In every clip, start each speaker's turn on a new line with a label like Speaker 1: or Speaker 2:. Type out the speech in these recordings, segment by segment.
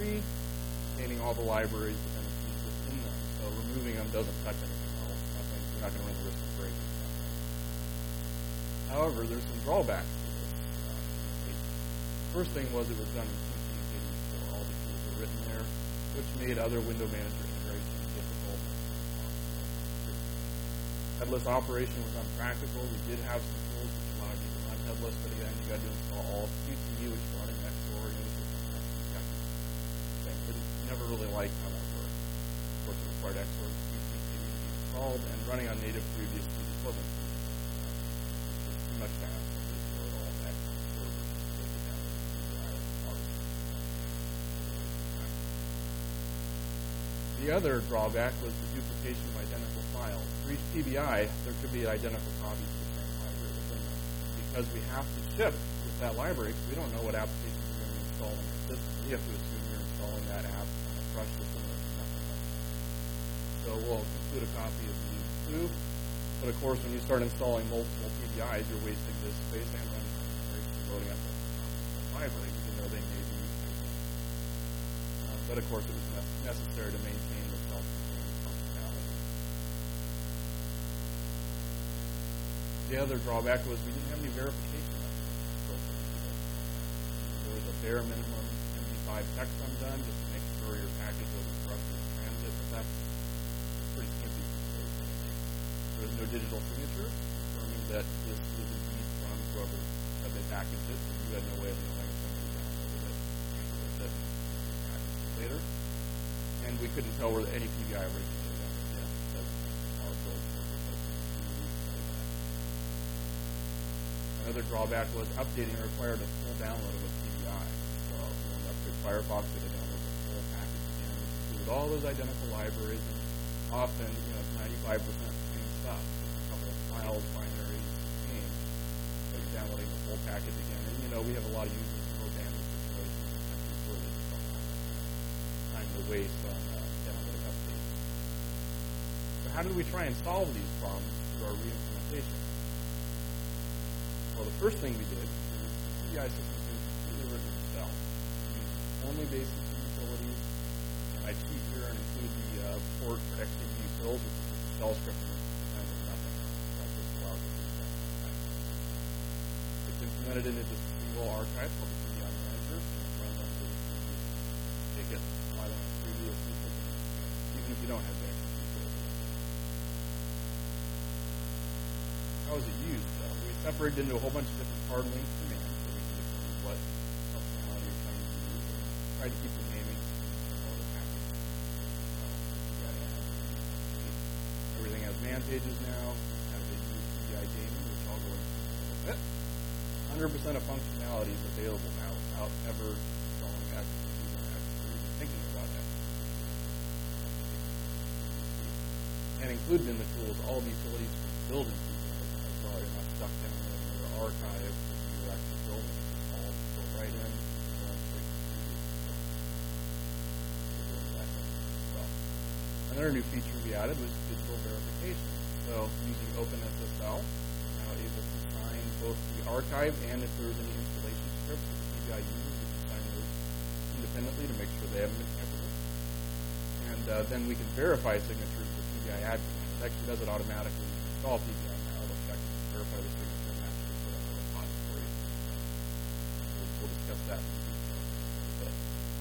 Speaker 1: tree, containing all the libraries dependencies within them. So removing them doesn't touch anything else. Nothing. You're not going to run the risk of breaking something. However, there's some drawbacks to this implementation. First thing was it was done in Qt 84. All the tools were written there, which made other window manager integration difficult. Headless operation was unpractical. We did have some tools which allowed you to run headless, but again, you got to install all of Qt, which brought in Xor, never really liked how that worked. Of course, it required Xor and Qt to be installed, and running on native previous to the equivalent. It's too much to ask. All that The other drawback was the duplication of identical files. For each PBI, there could be identical copies of the same library within them. Because we have to ship with that library, because we don't know what applications we're going to install in our system. We have to assume you're installing that app on a Crush system or nothing like that. So we'll include a copy of these too. But of course, when you start installing multiple PBIs, you're wasting this space and running loading up the library, even though they may be but of course, it was necessary to maintain the self-contained functionality. The other drawback was we didn't have any verification methods. There was a bare minimum MD5 checksum done just to make sure your package wasn't corrupted in transit, but that's pretty skimpy. There was no digital signature confirming that this was indeed from whoever said they packaged it, because you had no way of knowing if somebody downloaded it later, and we couldn't tell where any PBI originated on it yet, because our build server doesn't really say that. Another drawback was updating required a full download of a PBI. So if you want to upgrade Firefox, you had to download the full package again, which included all those identical libraries, and often, it's 95% the same stuff. Just a couple of files, binaries, change, but you're downloading the full package again. And, we have a lot of users in low bandwidth situations, where they just don't have time to waste on downloading updates. So how did we try and solve these problems through our re-implementation? Well, the first thing we did is the PBI system is completely written in Shell. We use only basic utilities, and I cheat here and include the port for XDB utils, which is a shell script and kind of nothing. That just allows us to do that. It's implemented into just a single archive called the PBI manager, and it runs on the take it, apply it on previous utils, even if you don't have the XDB utils. How is it used, though? We separated into a whole bunch of different hard link commands so we can determine what functionality you're trying to use, and try to keep the naming of the package. Everything has man pages now. We have a new PBI daemon, which I'll go into in a little bit. 100% of functionality is available now without ever installing X or even thinking about X. And included in the tools all the utilities for building PBIs. So you're not stuck down in another archive if you're actually building it. Just all go right in and run straight to well. Another new feature we added was digital verification. So using OpenSSL, we're now able to sign both the archive and if there's any installation scripts that the PBI uses, we can sign those independently to make sure they haven't been tampered with. And then we can verify signatures with the PBI admin. It actually does it automatically. When you install PBI now, it'll check and verify the signature and actually put it in the repository. We'll discuss that in detail in a bit.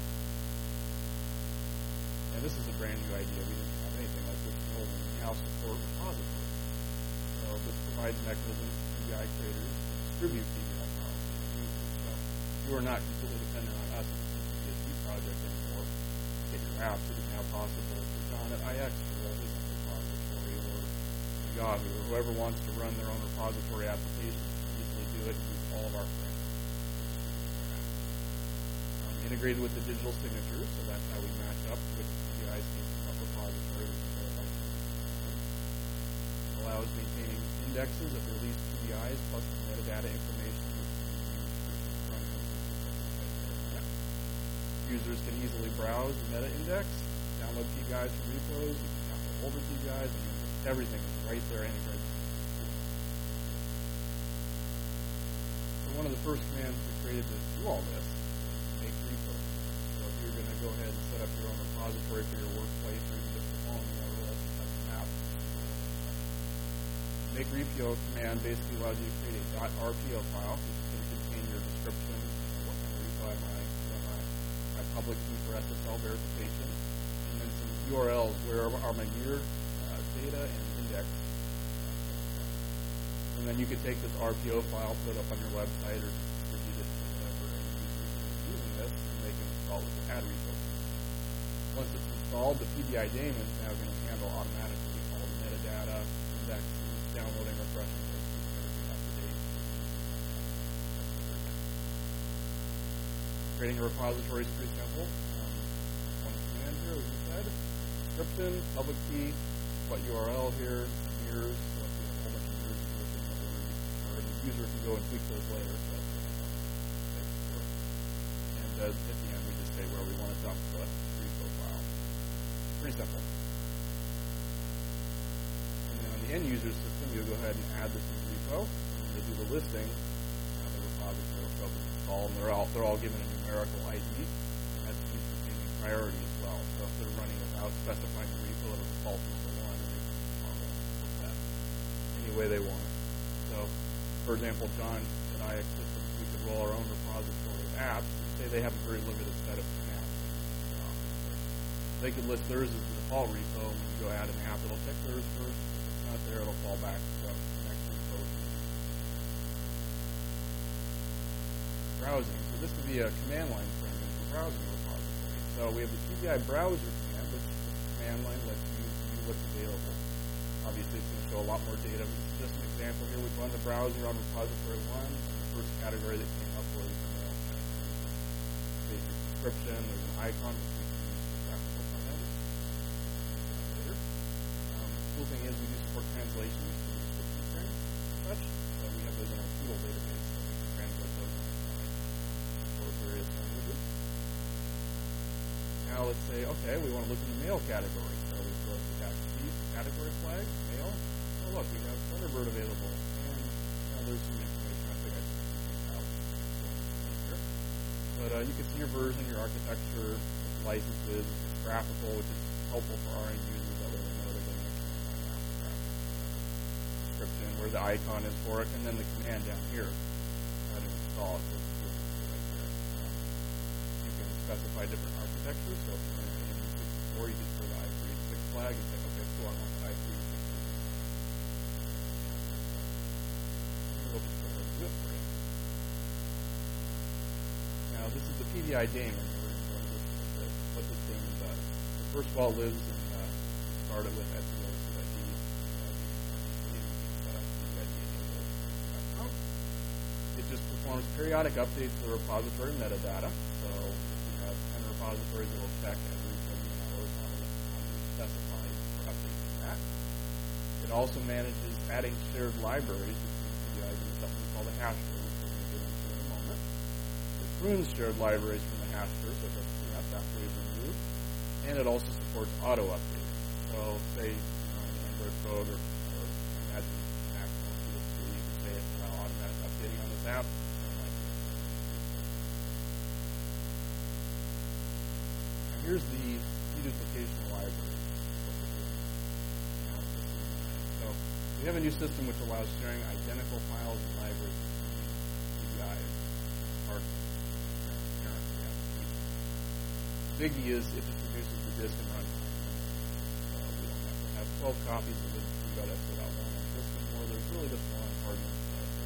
Speaker 1: And this is a brand new idea. We didn't have anything like this in the old one. We now support repositories. So this provides mechanisms for PBI creators to distribute PBI files to users. So you are not completely dependent on us as a CCPSD project anymore to get your apps. It is now possible for John at IX to roll his own repository, or Yahoo, or whoever wants to run their own repository application to easily do it and use all of our frameworks. Integrated with the digital signatures, so that's how we match up with PBI's repository, which is allows maintaining indexes of released PBIs plus the metadata information which can be used for front end. Users can easily browse the meta index, download PBIs from repos, you can download older PBIs, and everything is right there integrated. So one of the first commands we created to do all this is make repos. So if you're going to go ahead repository for your workplace or even just your home, you know, custom apps. Make repo command basically allows you to create a .rpo file, which is going to contain your description, what kind of repo I my public key for SSL verification, and then some URLs where are my near data and index. And then you could take this RPO file, put it up on your website, or distribute it to whatever end users are using this, and they can install it with add repo. Once it's installed, the PBI daemon is now going to handle automatically all the metadata, indexing, downloading, refreshing, keeping everything up to date. Creating a repository is pretty simple. One command here, as we said. Description, public key, what URL here, mirrors, so if you have a whole bunch of mirrors within the order you prefer, and the user can go and tweak those later. So that's and at the end, we just say where we want to dump the repo file. Pretty simple. And then on the end user system, you'll go ahead and add this in the repo. And when they do the listing, the repository will show up and install, and they're all given a numerical ID, and that's used for changing priority as well. So if they're running without specifying the repo, it'll default to the one, and they can put that any way they want. So, for example, John and I systems, we could roll our own repository of apps and say they have a very limited set of apps. They could list theirs as the default repo, and when you go add an app, it'll check theirs first. If it's not there, it'll fall back to the next repo. Browsing. So this would be a command line framework for browsing repository. So we have the TBI browser command, which is the command line lets you view what's available. Obviously, it's going to show a lot more data. This is just an example here. We run the browser on repository 1, and the first category that came up was the mail category. Basic description. There's an icon which we can use for graphical front-end. Later. Cool thing is we do support translations for the description strings and such. So we have those in our Poodle database, so we can translate those for various languages. Now let's say, okay, we want to look in the mail category. So we throw the -T category flag, mail. Oh look, we have Thunderbird available, and there's some information. I think I just put out here. But you can see your version, your architecture, licenses, graphical, which is helpful for our end users that way they know they're going to find out the graphical description, where the icon is for it, and then the command down here. How to install it. So right there. You can specify different architectures. So if you're in AMD64, you just throw the i386 flag and say, okay, cool, I want the i386. We'll just go ahead and do it for you. Now, this is the PBI daemon. We're going to look at what this daemon does. So first of all, it lives in, started with SEO2.d. It just performs periodic updates to the repository metadata. So if you have 10 repositories, it will check every 70 hours how to specify for updates to that. It also manages adding shared libraries between PBIs and something called a hasher, which we're going to get into in a moment. It prunes shared libraries from the hasher, so it does clean up after we've removed. And it also supports auto updating. So say on an Android phone or imagine Mac phone, you can say it's automatic updating on this app. And here's the deduplication library. So we have a new system which allows sharing identical files and libraries between PBIs. Biggie is it just reduces the disk and runtime. So we don't have to have 12 copies of it. We've got to put out one on disk anymore. There's really just one hard disk.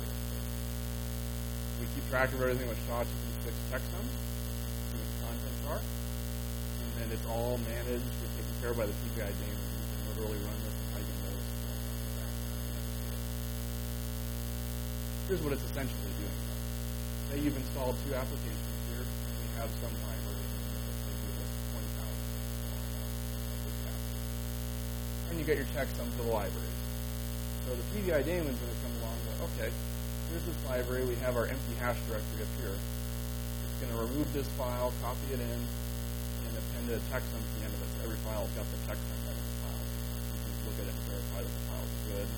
Speaker 1: We keep track of everything with SHA-256 checksums, see what the contents are, and then it's all managed and taken care of by the PBI daemon. You can literally run this and how you know it's Here's what it's essentially doing. Say you've installed 2 applications here, and we have some library. And you get your checksum to the libraries. So the PBI daemon is going to come along and go, okay, here's this library. We have our empty hash directory up here. It's going to remove this file, copy it in, and append a checksum to the end of it. So every file's got the checksum right in the file. You can look at it and verify that the file is good.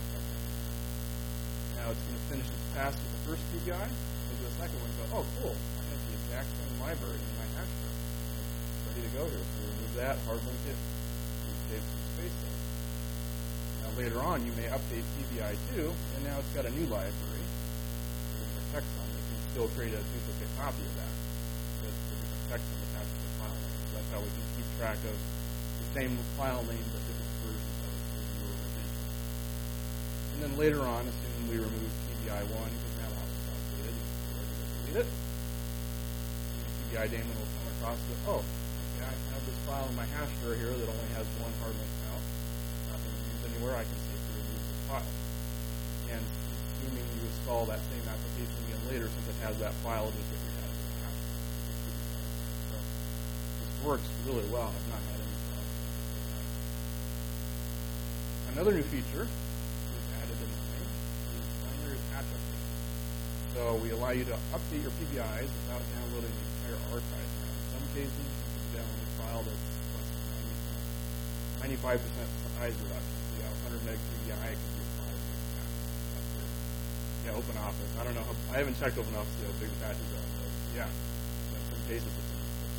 Speaker 1: Now it's going to finish its task with the first PBI. Maybe the second one and go, oh, cool. I have the exact same library in my hash directory. It's ready to go here. So we remove that, hard link it, and save some space there. Now later on, you may update PBI2, and now it's got a new library with different text on it. You can still create a duplicate copy of that with the different text attached to the file name. So that's how we can keep track of the same file name but different versions of it for the newer revision. And then later on, assuming we remove PBI1, because now that was outdated, we're ready to delete it. PBI daemon will come across with, oh, okay, I have this file in my hash store here that only has one hard link now. Not going to use anywhere. I can safely remove this file. And assuming you install that same application again later, since it has that file, just get rid of it. So this works really well. I've not had any problems with that. Another new feature we've added in Wine is binary patch update. So we allow you to update your PBIs without downloading the entire archive. Now, in some cases, you can download a file that's less than 95% size reduction. So you have 100 meg PBI, it can be a 5 meg patch. Yeah, OpenOffice. I don't know. I haven't checked OpenOffice to see how big the patches are. But yeah, in some cases, it's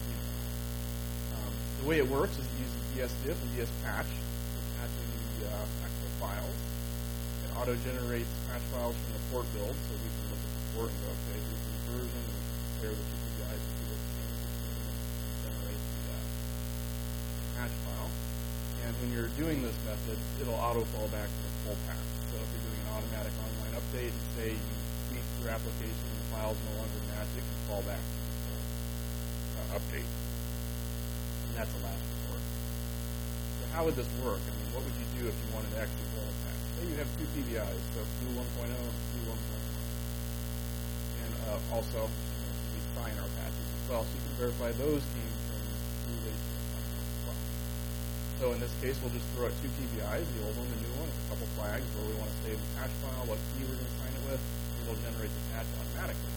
Speaker 1: the way it works is it uses dsdiff and dspatch for patching the actual files. It auto-generates patch files from the port build, so we can look at the port and go, okay, here's the version, and compare the two PBIs and see what's changed between them, and generate the patch file. And when you're doing this method, it'll auto-fall back to the full patch. So if you're doing an automatic online update and say you tweak your application and the files no longer match, it can fall back to the full update. And that's a last resort. So how would this work? I mean, what would you do if you wanted to actually roll a patch? Say you have two PBIs, so Q 1.0 and Q 1.1. And also, we sign our patches as well, so you can verify those came from two relations as well. So in this case, we'll just throw out two PBIs, the old one, the new one, with a couple flags where we want to save the patch file, what key we're going to sign it with, and it'll generate the patch automatically.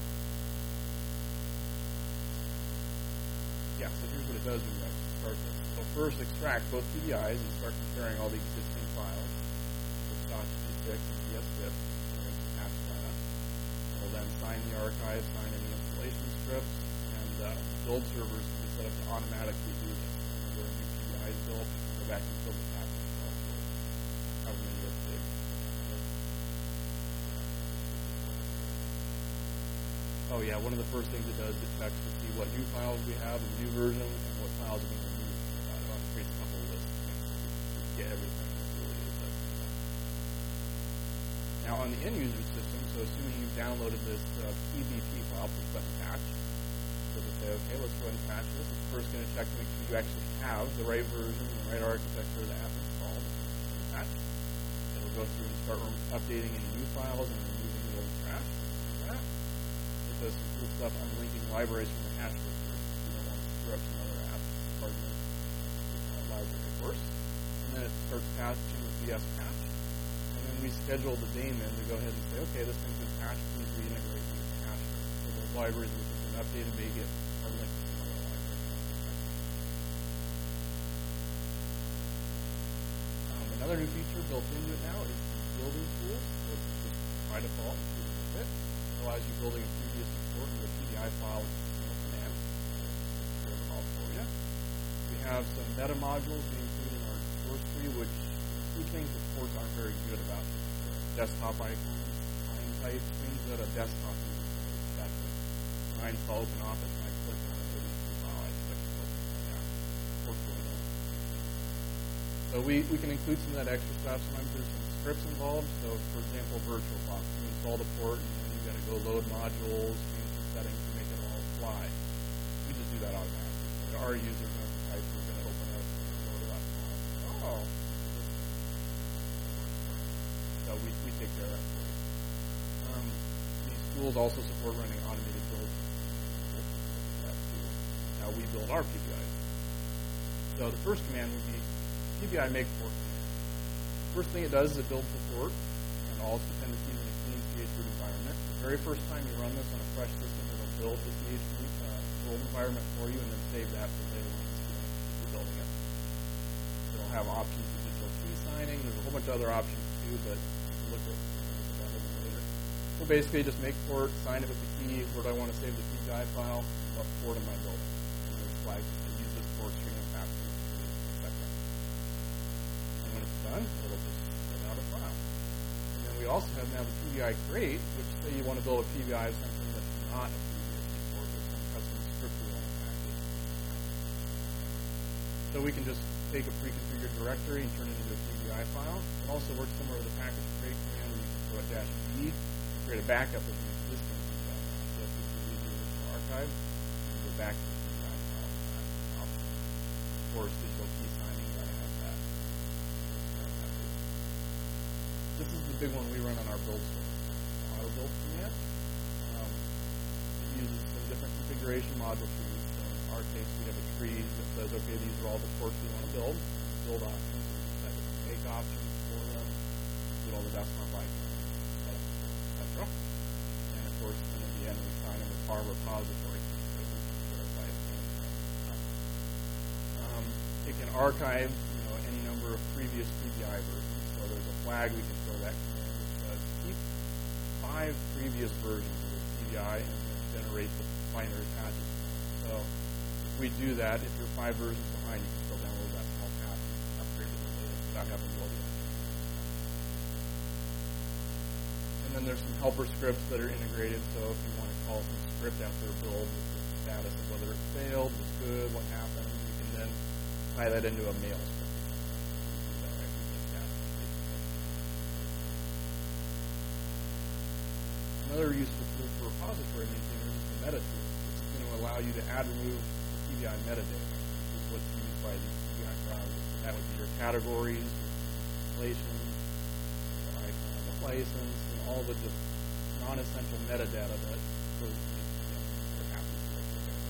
Speaker 1: Yeah, so here's what it does when you actually start this. It'll first extract both PBIs and start comparing all the existing files with .g6 and dsdiff and patch data. It'll then sign the archive, sign any installation scripts, and build servers can be set up to automatically do this. Whenever a new PBI is built, you can go back and build the patch itself. However many are big. Oh yeah, one of the first things it does is it checks to see what new files we have in the new version and what files have been removed. It'll create a couple of lists to get everything that really is up. Now on the end user system, so assuming you downloaded this PBP file, push button patch, so to say, okay, let's go ahead and patch this. It's first going to check to make sure you actually have the right version, the right architecture of the app installed and patch. It'll go through and start updating any new files and removing the old trash. Does some cool stuff unlinking libraries from the hash filter. You don't want to screw up some other apps. Part of the library first. And then it starts patching with dspatch. And then we schedule the daemon to go ahead and say, okay, this thing's been patched, please reintegrate with the hash filter. So those libraries which have been updated may get unlinked from other libraries. Another new feature built into it now is the building tool. So it's just by default, it's fit. Allows you building a previous report with a PBI file with a single command. Share them all for you. We have some meta modules we include in our source tree, which include things that ports aren't very good about. Desktop icons, line types, things that a desktop user can expect. When I install OpenOffice and I click on it, I expect to open that. Ports really don't. So we can include some of that extra stuff. Sometimes there's some scripts involved. So, for example, VirtualBox. You install the port, you got to go load modules, change some settings to make it all fly. We just do that automatically. Our users know the type we're going to open up and load it up. Oh. So we take care of that for you. These tools also support running automated builds. Now we build our PBIs. So the first command would be PBI make port command. First thing it does is it builds the port and all its dependencies in a clean chroot environment. The very first time you run this on a fresh system, it'll build the chroot world environment for you and then save that for later when you're building it. It'll have options for digital key signing. There's a whole bunch of other options too, but you can look at that a little later. So basically, just make port, sign it with the key. Where do I want to save the PBI file? What port am I building? And there's flags that use this source string of passwords, etc. And when it's done, it'll just spit out a file. And then we also have now the PBI create, which say you want to build a PBI of something that's not a previous before, with some custom script we want to package. So we can just take a pre-configured directory and turn it into a PBI file. It also works similar to the package create command where you can throw a -d and create a backup of an existing PBI file. So if you leave your original archive, you can go back to the PBI file with that option. Of course, digital key signing, you gotta have that. This is the big one we run on our build server. Auto build command. It uses some different configuration module trees. So in our case, we have a tree that says, okay, these are all the ports we want to build. Build options. We set make options for them. Get all the desktop icons, etc. And of course, then at the end, we sign them with our repository key so we can verify it came from. It can archive, any number of previous PBI versions. So there's a flag we can throw that command which says keep 5 previous versions of this PBI and then generate the binary patches. So if we do that, if you're 5 versions behind, you can still download that small patch and upgrade it later without having to do all the other things. And then there's some helper scripts that are integrated. So if you want to call some script after a build with the status of whether it failed, was good, what happened, you can then tie that into a mail script. Another useful tool for repository maintainers is the meta tool. This is going to allow you to add and remove the PBI metadata, which is what's used by these PBI browsers. That would be your categories, installations, the icon, the license, and all the just non-essential metadata that goes with happens to look at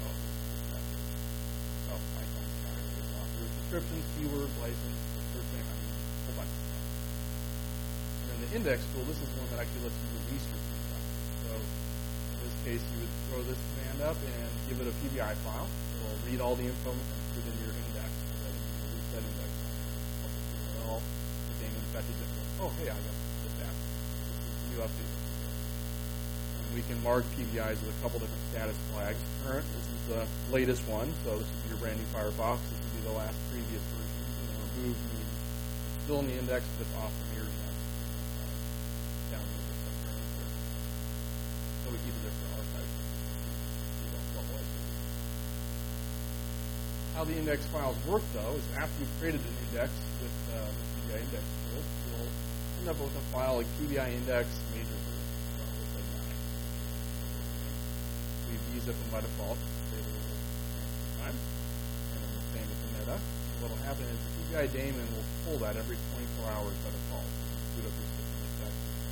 Speaker 1: so icons, categories, authors, descriptions, keywords, license, searching, a whole bunch of stuff. And then the index tool, this is one that actually lets you release your PBI. So in this case, you would throw this command up and give it a PBI file. It will read all the info within your index so that you can release that index on the URL. The daemon fetches it and goes, oh, hey, I got this app. This is new update. And we can mark PBIs with a couple different status flags. Current, this is the latest one. So this would be your brand new Firefox. This would be the last previous version. And remove means it's still in the index, but it's off from yours now. So we keep it there for archive. How the index files work, though, is after you've created an index with the PBI index tool, you'll end up with a file like PBI index major version. So it's like 9. We use them by default. Save a little time. And then the same with the meta. What will happen is the PBI daemon will pull that every 24 hours by default. Boot up your system index.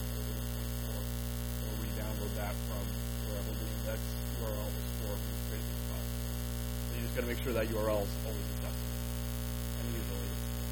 Speaker 1: Download that from wherever the index URL was stored when you created the file. So you just got to make sure that URL is always the destination. And usually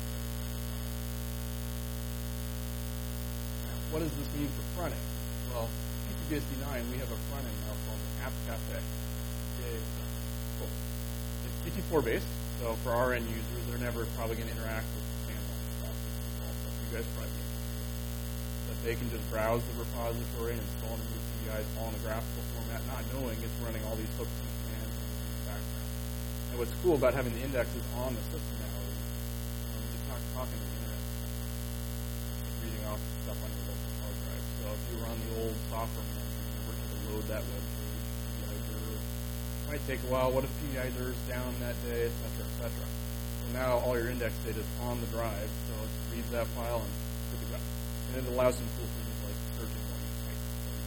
Speaker 1: now, what does this mean for front end? Well, PCBSD 9, we have a front end now called the App Cafe. Cool. It's GT4 based, so for our end users, they're never probably going to interact with the standalone stuff. You guys probably they can just browse the repository and install new PBIs all in a graphical format, not knowing it's running all these hooks and commands in the background. And what's cool about having the indexes on the system now is it's not talking to the internet. It's reading off stuff on your local hard drive. So if you were on the old software manager, you were to load that web page, it might take a while. What if PBI is down that day, et cetera, et cetera. So now all your index data is on the drive, so it reads that file and good to go. And it allows some cool things like searching while you type.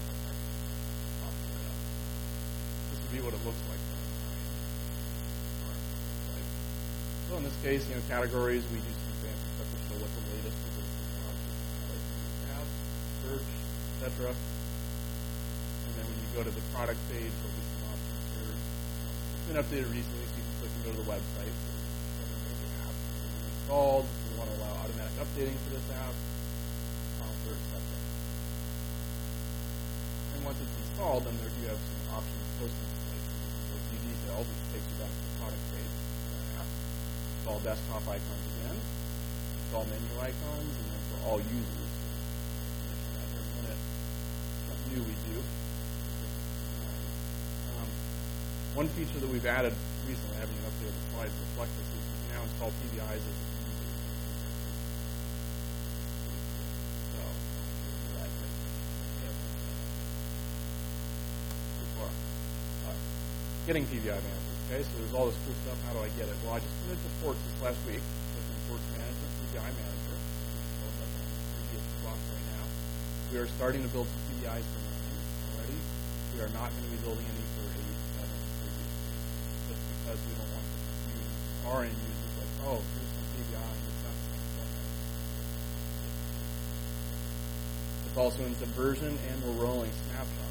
Speaker 1: This would be what it looks like. So in this case, categories, we do some fancy stuff to show what the latest have, search, etc. And then when you go to the product page, there'll be some options here. It's been updated recently, so you can click and go to the website. The app is installed. We want to allow automatic updating for this app. And once it's installed, then there you have some options post-installation. So view details, which takes you back to the product page of that app. Install desktop icons again. Install menu icons, and then for all users. Something new we do. One feature that we've added recently, I haven't even updated the slide slides reflect this, is you can now install PBIs as a user. So, getting PBI managers. Okay, so there's all this cool stuff. How do I get it? Well, I just finished a Ports this last week with the Ports Management PBI Manager. Right now, we are starting to build some PBIs for nothing already. We are not going to be building any for 8, 7, just because we don't want to confuse our end users like, oh, here's some PBI and it's not the same format. It's also in Subversion, and we're rolling snapshots.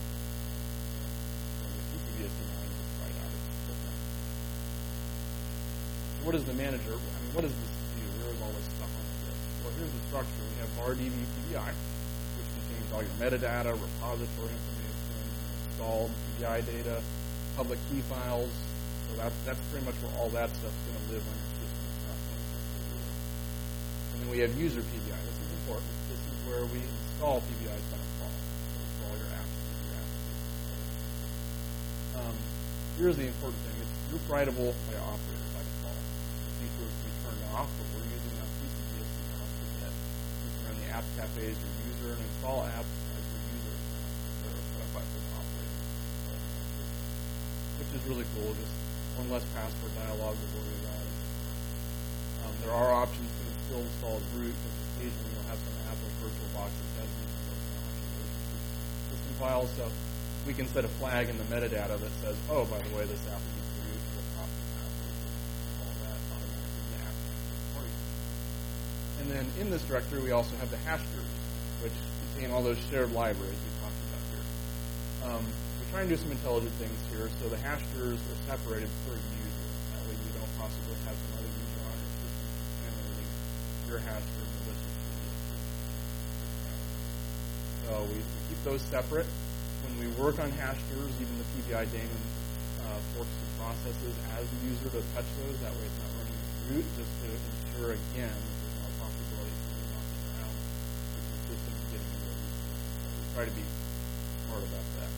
Speaker 1: What is the manager? I mean, what does this do? Where is all this stuff on the list? Well, here's the structure. We have var.db PBI, which contains all your metadata, repository information, installed PBI data, public key files. So that's pretty much where all that stuff is going to live on your system. And then we have user PBI. This is important. This is where we install PBIs by default. So install your apps into your application. Here's the important thing. It's group writable by operator by default. The feature is to be turned off, but we're using that PCBS now to get. You can run the app cafes, your user, and install apps as your user account. They're set up by the operator. Which is really cool. Just one less password dialog to worry about. There are options to still install as root, because occasionally you'll have some app like VirtualBox that has system files. So we can set a flag in the metadata that says, oh, by the way, this app needs to root, we'll copy the password, all that automatically in the app for you. And then in this directory, we also have the hashers, which contain all those shared libraries we talked about here. We're trying to do some intelligent things here. So the hashers are separated per user. That way you don't possibly have some other user on your system contaminating your hasher and the list of So we keep those separate. When we work on hashers, even the PBI daemon forks the processes as the user to touch those. That way it's not running root, just to ensure, again, that there's no possibility of knocking around the system and getting into the user. So we try to be smart about that.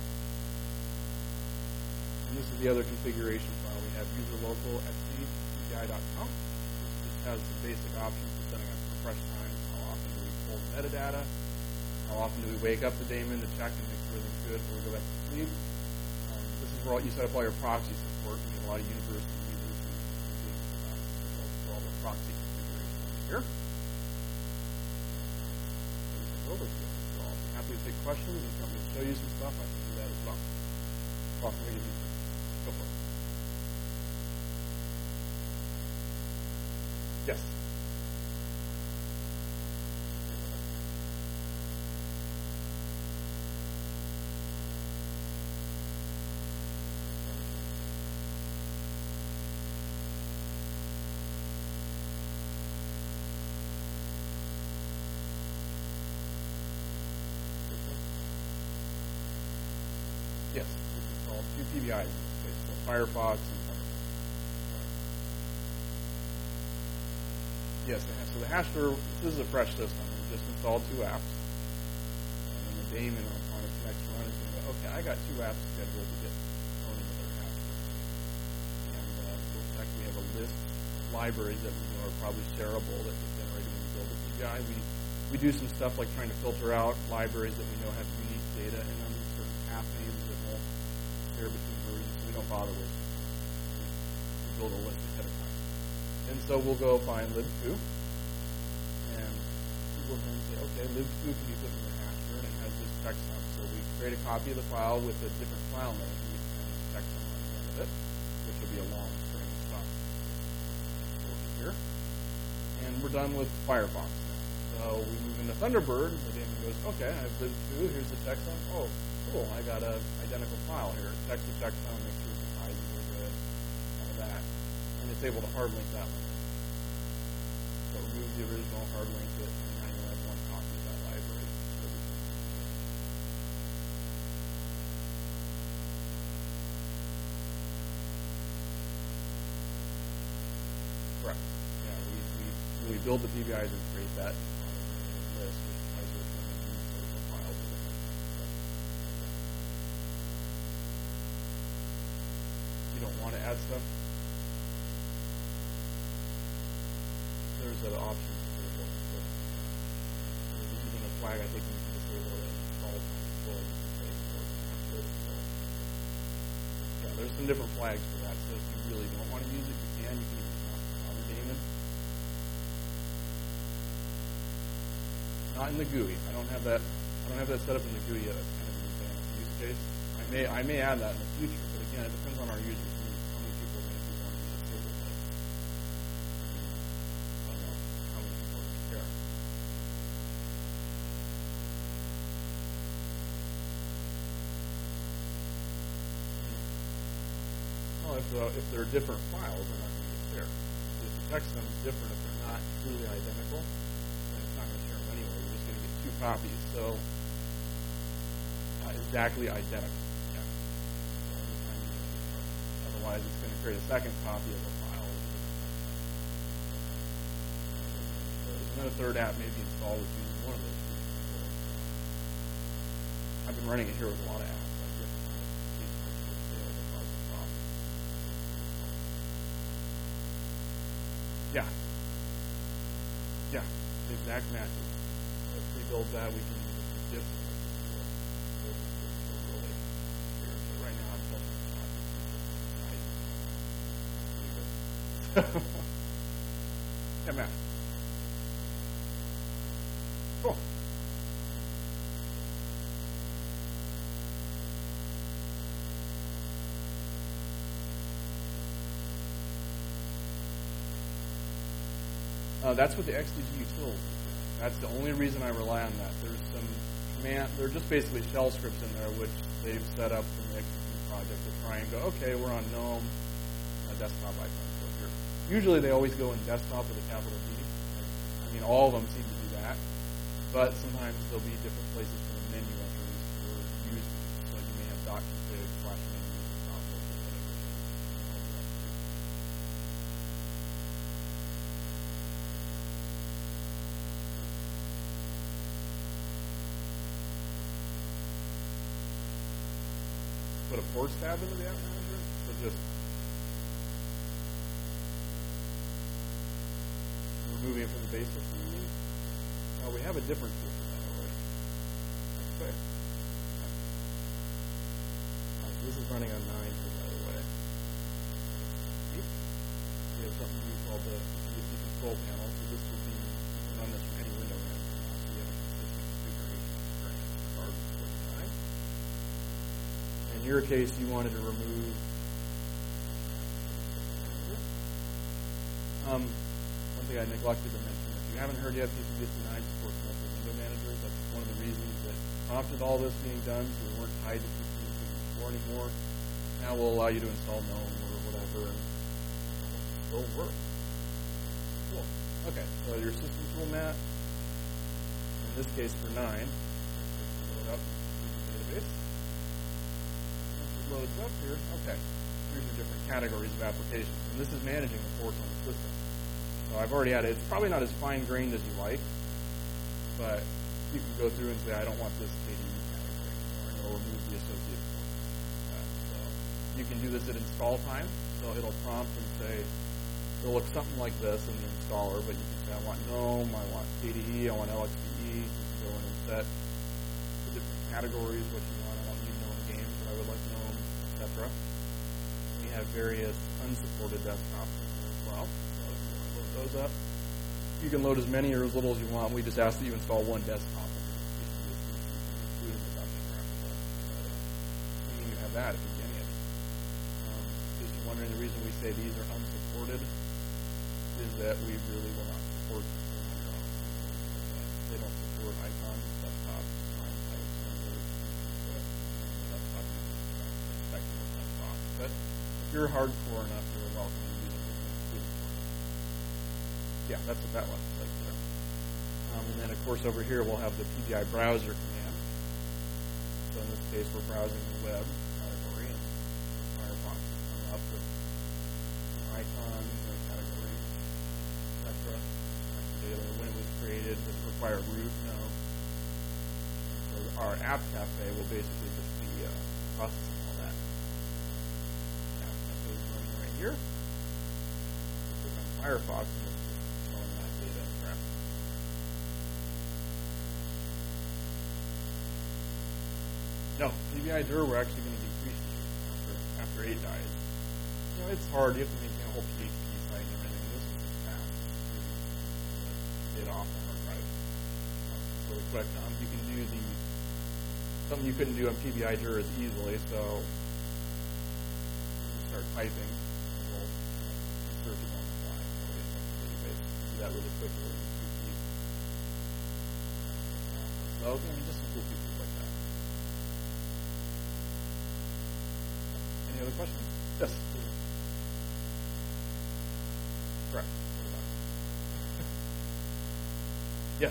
Speaker 1: And this is the other configuration file. We have user local pbi.conf, which just has the basic options for setting up refresh times, how often do we pull metadata, how often do we wake up the daemon to check and make sure everything's good before we go back to sleep. This is where you set up all your proxy support. We have a lot of university users who all the proxy configuration here. Overview. So I'll be happy to take questions and come and show you some stuff. I can do that as well. Go for it. Yes. Yes, we installed 2 PBIs in this case, so Firefox and Thunderbird. Yes, so the hasher, this is a fresh system. We just installed 2 apps. And then the daemon on its next run is going to go, okay, I got 2 apps scheduled to get thrown into their hasher. And we'll check, we have a list of libraries that we know are probably shareable that get generated when we build a PBI. We do some stuff like trying to filter out libraries that we know have unique data in them, certain path names that won't share between versions, so we don't bother with it. We build a list ahead of time. And so we'll go find lib2, and we will then say, okay, lib2 can be put in the hasher, and it has this checksum. So we create a copy of the file with a different file name, and we can checksum on the end of it, which will be a long string of stuff. So here. And we're done with Firefox. So we move into Thunderbird, and the daemon goes, okay, I have lib2, here's the checksum. Oh, cool, I got an identical file here. Check the checksum, make sure the sizes are good, all that. And it's able to hard link that one. So remove the original, hard link it, and now you'll have one copy of that library. Correct. Yeah, we build the PBIs and create that list, which tells you the files of the you don't want to add stuff, set of options available. So, if you're using a flag, I think you can disable it all the time. So, yeah, there's some different flags for that. So if you really don't want to use it, you can. You can use counter daemon. Not in the GUI. I don't have that set up in the GUI yet. That's kind of an advanced use case. I may add that in the future, but again, it depends on our users' needs. How many people are going to be wanting to disable it? I don't know how many people are going to care. Well, if they're different files, they're not going to get shared. If the text them is different, if they're not truly identical, then it's not going to share them anyway. You're just going to get two copies. So exactly identical. Yeah. Otherwise, it's going to create a second copy of a file. And then a third app may be installed with using one of those two. I've been running it here with a lot of apps. Yeah. Yeah. The exact matches. If we build that, we can use it for diffs. But right now, I'm testing it. Yeah, Matt. Cool. That's what the XDG utils. That's the only reason I rely on that. There's some they're just basically shell scripts in there which they've set up from the XDG project to try and go, okay, we're on GNOME, a desktop icon. So here. Usually they always go in desktop with a capital D. I mean, all of them seem to do that. But sometimes there'll be different places for the menu entries for users. So you may have .config/menu. Put a force tab into the app manager, or just removing it from the basic menu? Oh, we have a different tool for that already. Okay. So this is running on 9, by the way. We have something new called the CPC control panel, so this will be, you can run this from any window manager now, so we have a consistent configuration experience regardless of what you buy. In your case, you wanted to remove one thing I neglected to mention. If you haven't heard yet, PCBC 9 supports multiple window managers. That's one of the reasons that prompted all this being done, so we weren't tied to PCBC before anymore. Now we'll allow you to install GNOME or whatever, and it will work. Cool. Okay, so your system tool mat, in this case for 9, load up the database. Loads up here. Okay. Here's your different categories of applications. And this is managing the ports on the system. So I've already added, it's probably not as fine-grained as you like, but you can go through and say, I don't want this KDE category anymore, and it'll remove the associated ports. So you can do this at install time. So it'll prompt and say, it'll look something like this in the installer, but you can say, I want GNOME, I want KDE, I want LXDE. You can go in and set the different categories, what you want. I don't need GNOME games, but I would like GNOME, etc. We have various unsupported desktops as well. So if you want to load those up, you can load as many or as little as you want. We just ask that you install one desktop. Assuming you have that, if you get any of it. Just wondering, the reason we say these are unsupported is that we really will not support them on your own. They don't support icons, desktops, time types, but if you're hardcore enough, you're welcome to use it. Yeah, that's what that looks like there. And then, of course, over here we'll have the PBI browser command. So in this case, we're browsing the web category, and Firefox will come up with icons, categories, etc. When it was created, does it require root? No. So our app cafe will basically just be processing all that. App cafe is running right here. Click on Firefox, and it's showing that data. Correct. No, PBI DIR, we're actually going to decrease after 8 dies. You know, it's hard. You have to maintain a whole PHP site and everything. This is just fast. Data off the hard drive. Really quick. You can do something you couldn't do on PBI DIR as easily, so you start typing, and we'll search it on the fly for you. Do that really quickly. So, just some cool features like that. Any other questions? Yes. Correct. Yes.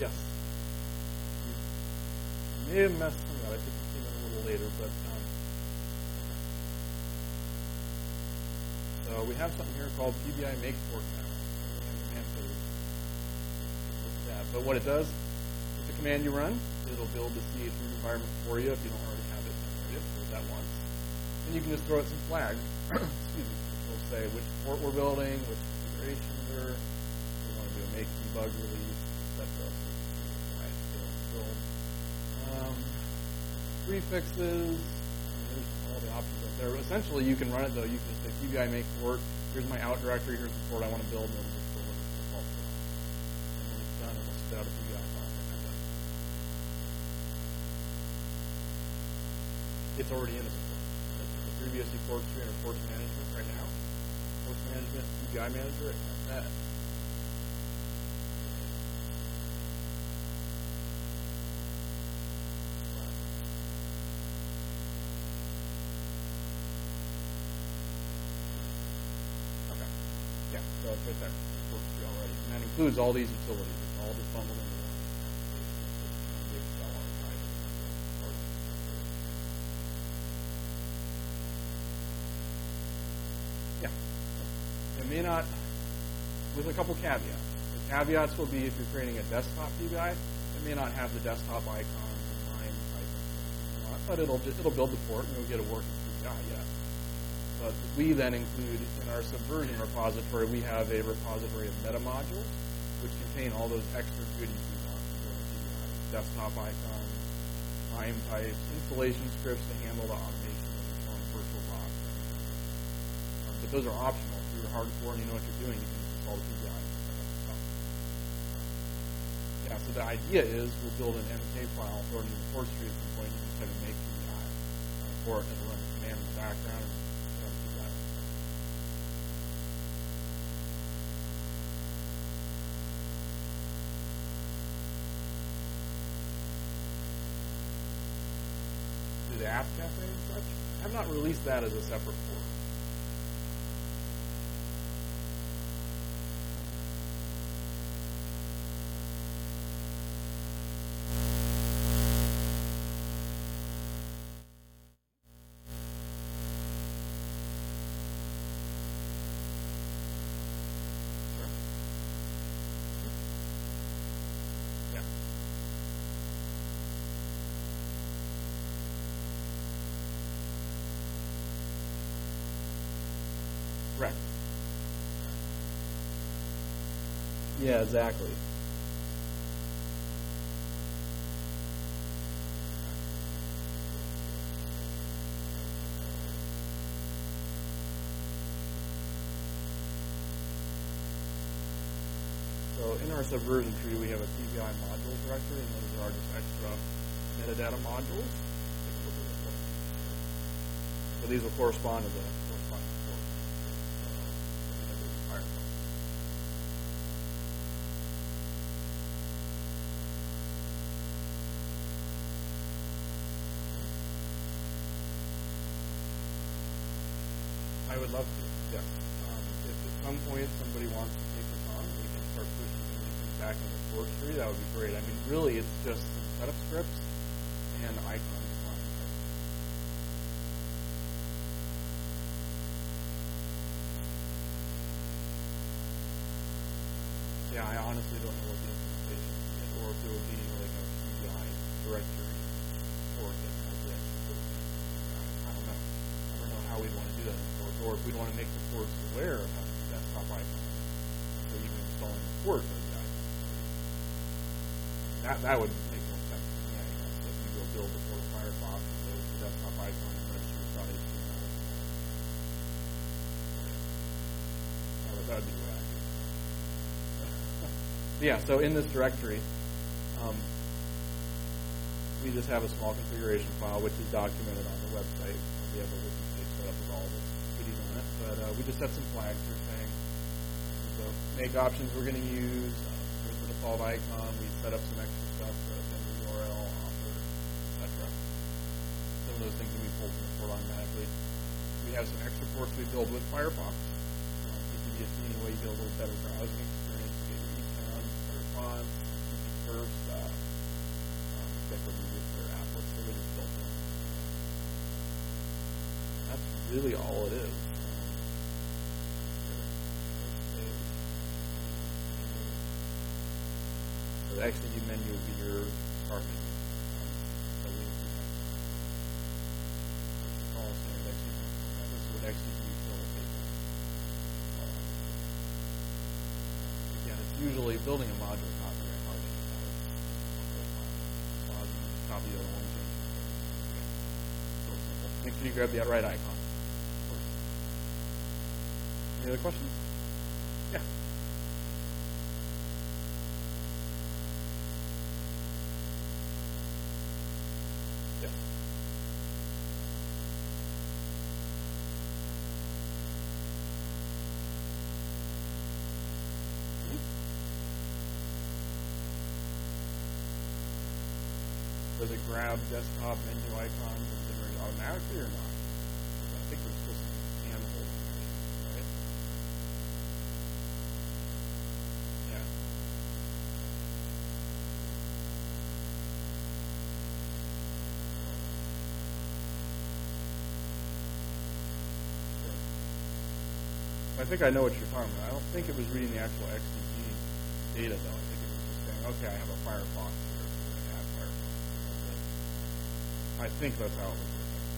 Speaker 1: You may have messed some of that. I think we'll see that a little later, but so we have something here called PBI Make Port Panel. But what it does, it's a command you run. It'll build the C8 root environment for you if you don't already have it generated. There's that once. And you can just throw it some flags. Excuse me. It'll say which port we're building, which configuration we're. We want to do a make debug release, etc. Right. So build prefixes. There's all the options right there. Essentially, you can run it though. You can just say PBI make port. Here's my out directory. Here's the port I want to build, and then just build it as a default port. And when it's done, it'll spit out a PBI file. It's already in the support. The previous report tree under ports management right now. Ports management, PBI manager, it has that. Okay. Yeah, so it's right there. Report tree already. And that includes all these utilities. It's all just bundled into one. It may not, with a couple caveats. The caveats will be if you're creating a desktop PBI, it may not have the desktop icons and line type of thing, but it'll build the port and you'll get a working PBI, yes. But we then include in our Subversion repository, we have a repository of meta modules, which contain all those extra goodies we want to build PBI. Desktop icons, time types, installation scripts to handle the automation of the VirtualBox. But those are optional. You're hardcore and you know what you're doing, you can just install the PBI. Yeah, so the idea is we'll build an MK file for the report tree at some point. You just have to make PBI for it and it'll run the command in the background and you have PBI. Do the app cafe and such? I have not released that as a separate port. Correct. Yeah, exactly. So in our Subversion tree, we have a PBI module directory, and those are just extra metadata modules. So these will correspond to the corresponding port. I would love to, yes. If at some point somebody wants to take this on, we can start pushing things back in the port tree. That would be great. I mean, really, it's just some setup scripts and icons. Yeah, I honestly don't know what the implementation is, or if there will be like a PBI directory or that has the extra. I don't know. I don't know how we want to do that in port, or if we want to make the ports aware of how to do desktop icons. So even installing the port of the icons. That would make more sense to me, I guess. If you go build the Port of Firefox, the desktop icon, and register.html. That would be what I do. Yeah, so in this directory, we just have a small configuration file, which is documented on the website. We have a wiki page set up with all the goodies on it. But we just set some flags for saying the make options we're going to use. Here's the default icon. We set up some extra stuff, vendor URL, author, etc. Some of those things can be pulled from the port automatically. We have some extra ports we build with Firefox. PCBSD anyway, you get a little better browsing experience. You get your econ, better fonts, curve stuff. That's really all it is. So the XDG menu would be your start menu. This is what XDG utility is. Again, it's usually building a module is not very hard. Copy the other one. Make sure you grab that right icon. Any other questions? Yeah. Yeah. Does it grab desktop menu icons and generate automatically or not? I think we're supposed to handhold it, right? Yeah. Sure. I think I know what you're talking about. I don't think it was reading the actual XDG data, though. I think it was just saying, okay, I have a Firefox here. I think that's how it was working.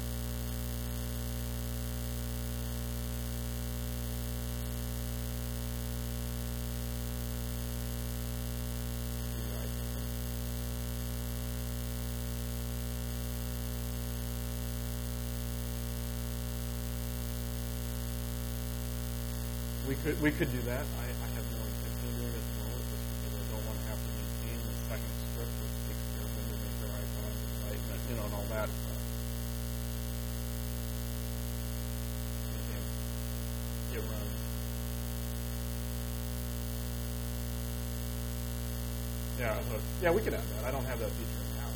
Speaker 1: We could do that. I have no intention of doing it at the moment, just because I don't want to have to maintain the second script which takes care of vendor maker icons and site, and all that stuff. It runs. Yeah, we could add that. I don't have that feature now.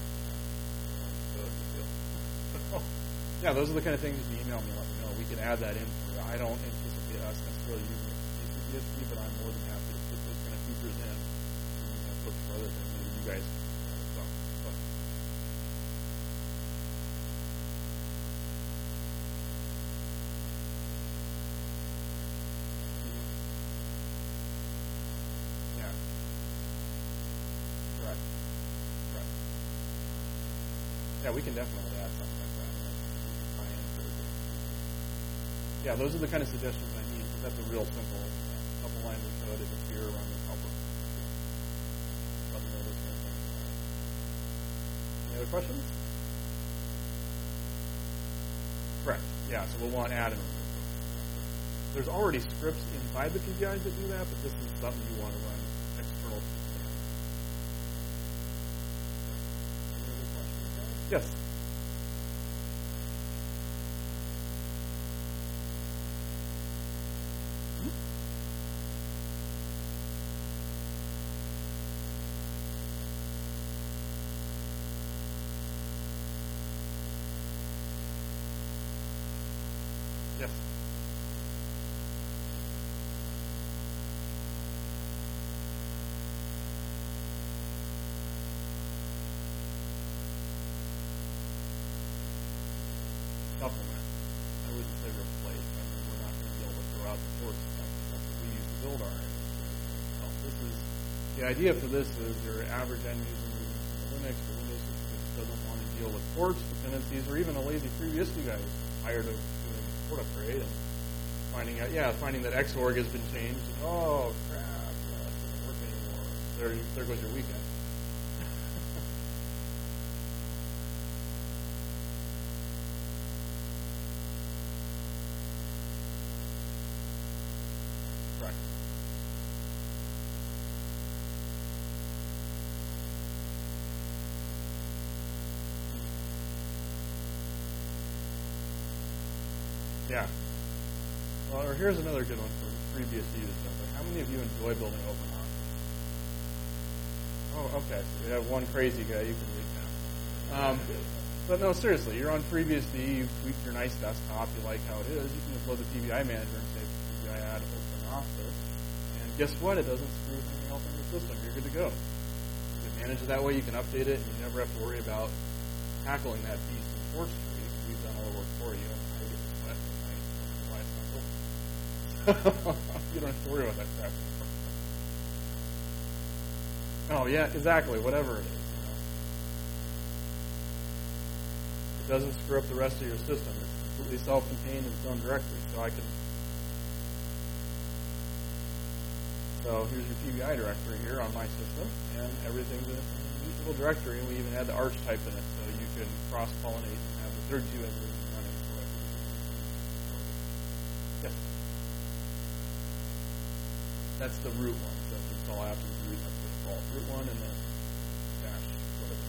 Speaker 1: Yeah, those are the kind of things you email me and let me know. We could add that in. I don't anticipate us necessarily using PCBSD, but I'm more than happy to put those kind of features in and look for other things. Maybe you guys can stuff. Yeah. Right. Yeah, we can definitely add something like that. Yeah, those are the kind of suggestions I need. That's a real simple couple lines of code. If it's here, run the helper. Let me know those kind of things. Any other questions? Correct. Yeah, so we'll want add and remove. There's already scripts inside the PGIs that do that, but this is something you want to run external to the command. Any other questions? Yes. Yes. Supplement. I wouldn't say replace. I mean, we're not going to be able to throw out the source stuff. That's what we use to build our the idea for this is your average end user moving from Linux or Windows system doesn't want to deal with ports, dependencies, or even a lazy FreeBSD guy who's tired of doing a port upgrade and finding that Xorg has been changed. And, oh crap, that doesn't work anymore. There goes your weekend. Correct. Yeah. Well, or here's another good one for previous use. How many of you enjoy building open office? Oh, okay. So we have one crazy guy. You can leave now. But no, seriously, you're on FreeBSD. You've tweaked your nice desktop. You like how it is. You can just load the PBI manager and say PBI add open office. And guess what? It doesn't screw with anything else on your system. You're good to go. You can manage it that way. You can update it, and you never have to worry about tackling that beast in Force Tree. We've done all the work for you. I get this wet and nice. That's why it's not open. You don't have to worry about that crap. Oh, yeah, exactly. Whatever it is. It doesn't screw up the rest of your system. It's completely self-contained in its own directory. So here's your PBI directory here on my system, and everything's in a usable directory, and we even had the Arch type in it, so you can cross-pollinate and have the third two engines running. Yes. That's the root one. So if you install apps as root, that's the default root one, and then dash whatever.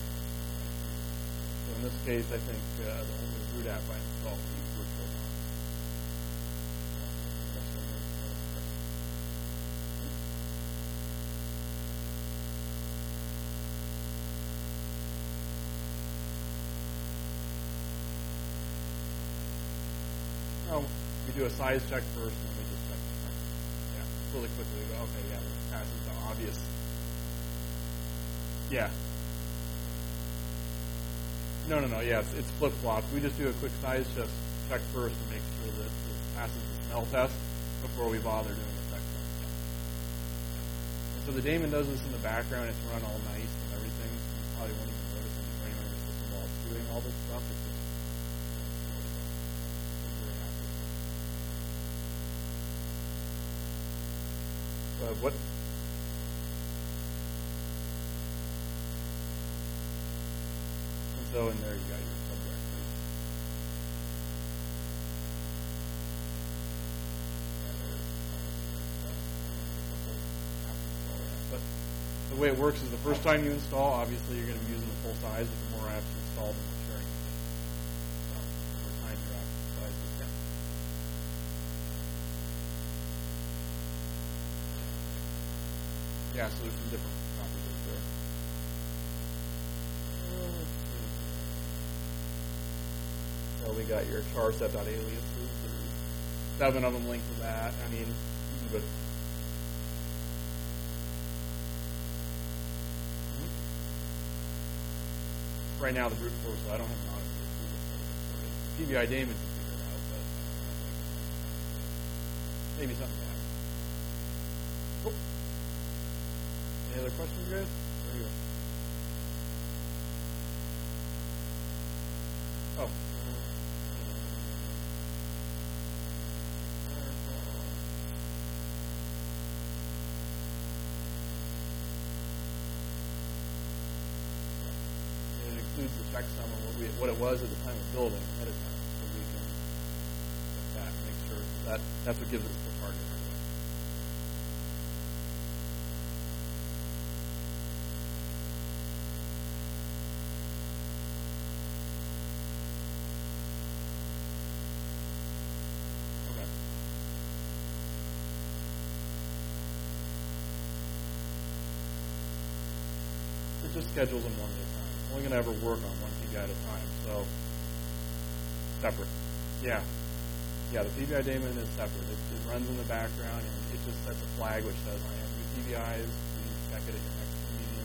Speaker 1: So in this case, I think the only root app I installed is VirtualBox. Oh, we do a size check first, and then we just check the check. Yeah, really quickly. We go, okay, yeah, this passes the obvious. Yeah. No, yeah, it's flip-flopped. We just do a quick size check first to make sure that it passes the smell test before we bother doing the check test. Yeah. And so the daemon does this in the background. It's run all nice and everything. You probably won't even notice anything on your system while it's doing all this stuff. It's just what? And so in there you got your subdirectory. But the way it works is the first time you install, obviously you're going to be using the full size, but the more apps you install, the more sharing you get. So over time your app size is down. Yeah, so there's some different properties there. Let's see. So we got your char set.aliases. There's 7 of them linked to that. I mean, but right now the brute force, so I don't have an audit. PBI daemon can figure it out, but maybe something to happen. Cool. Any other questions, guys? Where are you? Oh. And it includes the checksum of what it was at the time of building ahead of time, so we can set that and make sure that's what gives us the target. It just schedules them one at a time. It's only going to ever work on one PBI at a time, so separate. Yeah. Yeah, the PBI daemon is separate. It runs in the background, and it just sets a flag which says, I have new PBIs, please check it at your next meeting.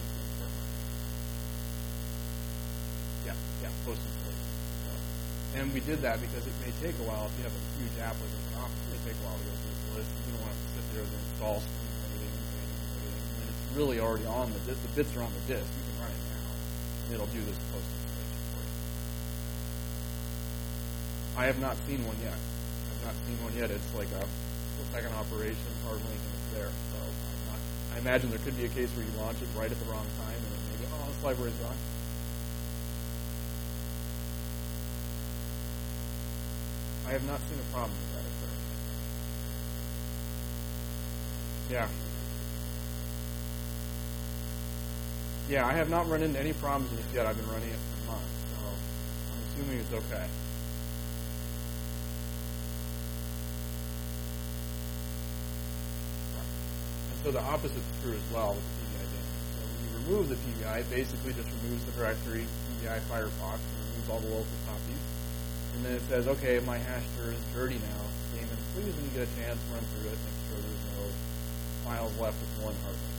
Speaker 1: Yeah, post installation. So, and we did that because it may take a while. If you have a huge app like an office, it may take a while to go through the list. You don't want to sit there and install waiting. And it's really already on the disk. The bits are on the disk. You can run it now, and it'll do this post installation for you. I have not seen one yet. It's like a split-second operation, hard link, and it's there. So I imagine there could be a case where you launch it right at the wrong time, and it may go, oh, this library's gone. I have not seen a problem with that occurring. Yeah. Yeah, I have not run into any problems with it yet. I've been running it for months, so I'm assuming it's okay. And so the opposite is true as well with the PBI damage. So when you remove the PBI, it basically just removes the directory PBI Firefox and removes all the local copies. And then it says, okay, my hasher is dirty now. Damon, please, when you get a chance, run through it, make sure there's no files left with one hard disk.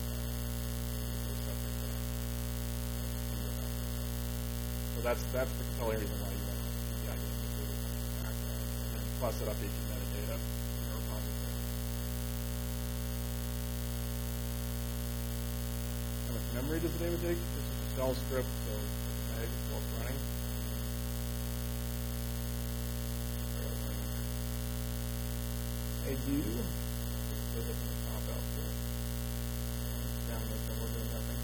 Speaker 1: So that's the compelling reason why you want to PBI and then plus it updates your metadata in your repository. How much memory does the Daemon take? This is a shell script, so it's meg while it's running. I do. So that's going to pop out here. Down there somewhere doing nothing.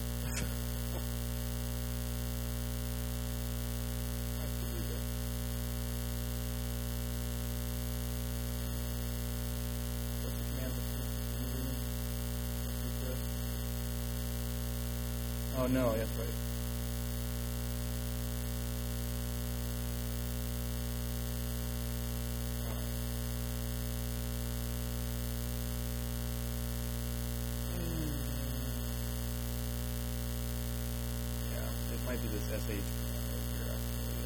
Speaker 1: Oh no, that's right. Yeah, it might be this SH command right here actually.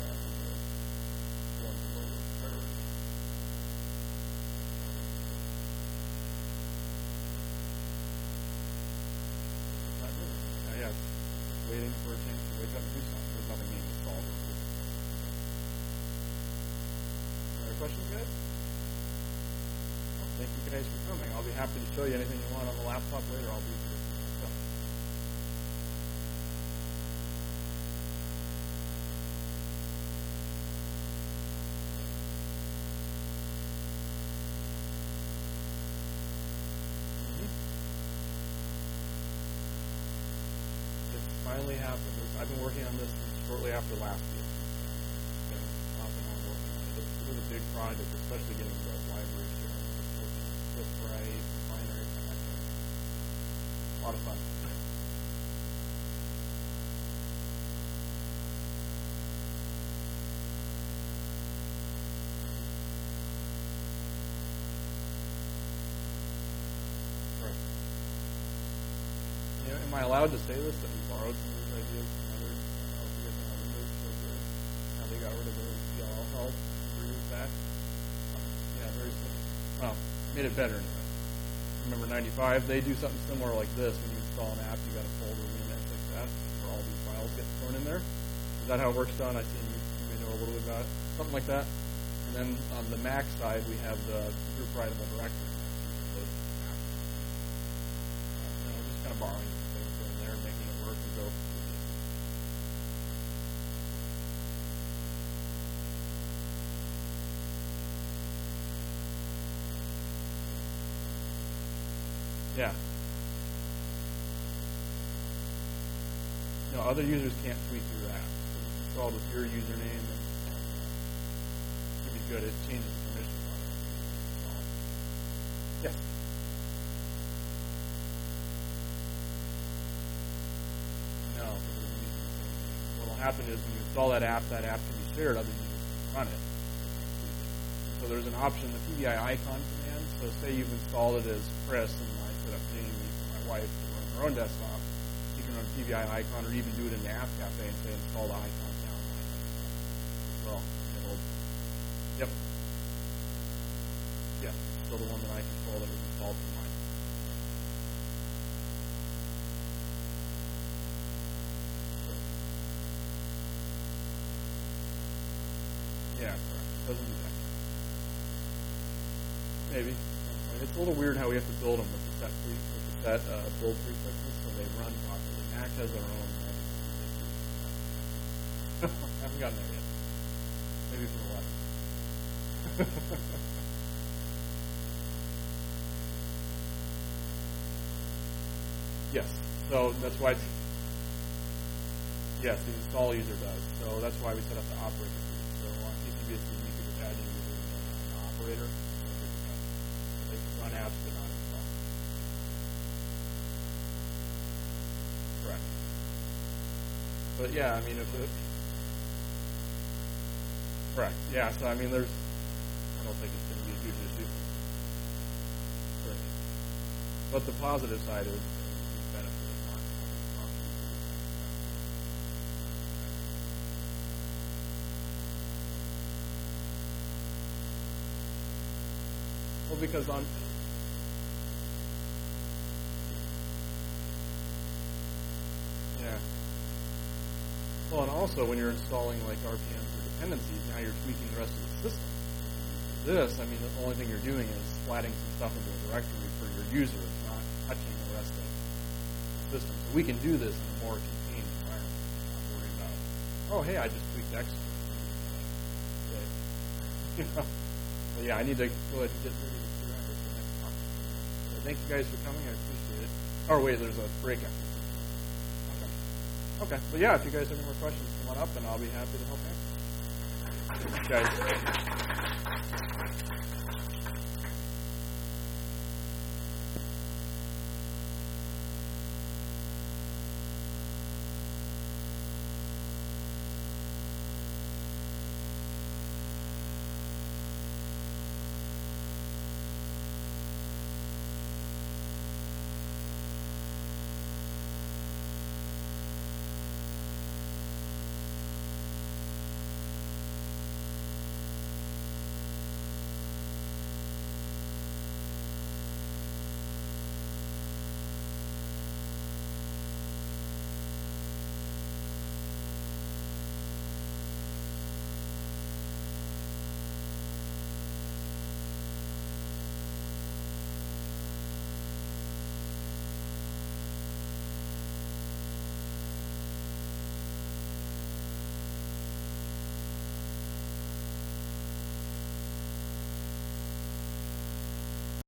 Speaker 1: Yeah. Waiting for a chance to wake up and do something. There's nothing being installed. Any other questions, guys? Well, thank you guys for coming. I'll be happy to show you anything you want on the laptop later. I'll be here. So. Finally happened. I've been working on this since shortly after last year. Been off and on working on it. It was a big project, especially getting the library sharing, just right, binary connection. A lot of fun. Am I allowed to say this, that we borrowed some of these ideas from other, how they got rid of their DLL help years back? Yeah, very similar. Well, made it better anyway. Remember 95, they do something similar like this. When you install an app, you got a folder with index like that, where all these files get thrown in there. Is that how it works, Don? I see you may know a little bit about it. Something like that. And then on the Mac side, we have the group writable directory. Just kind of borrowing things in there, making it work and go. Yeah. No, other users can't tweak your app. So it's installed with your username, and it should be good. It changes permissions on it. Yeah. No, what'll happen is when you install that app can be shared. Other users can run it. So there's an option, the PBI icon command. So say you've installed it as Chris, and I set up Jamie for my wife to run her own desktop. You can run PBI icon, or even do it in the App Cafe and say install the icon down. Well, yep. Yeah, so the one that I control that was installed for mine. Yeah, correct. It doesn't do that. Maybe. It's a little weird how we have to build them with the set build prefixes so they run properly. Mac has their own. I haven't gotten there yet. Maybe for the left. Yes. So that's why it's yes, the install user does. So that's why we set up the operator. So on CCBSD, you could just add a user and an operator. They can run apps but not install. Correct. But yeah, I mean, if it, correct. Yeah, so I mean, I don't think it's going to be a huge issue. Right. But the positive side is the benefit of not well, because on yeah. Well, and also when you're installing like RPMs or dependencies, now you're tweaking the rest of the system. This, I mean, the only thing you're doing is splatting some stuff into a directory for your user. It's not touching the rest of the system. So we can do this in a more contained environment. Not worry about, oh, hey, I just tweaked X. You know? But yeah, I need to go ahead and get ready to clear out this next topic. So thank you guys for coming. I appreciate it. Oh, wait, there's a break after. Okay. But yeah, if you guys have any more questions, come on up and I'll be happy to help answer. Thanks, guys.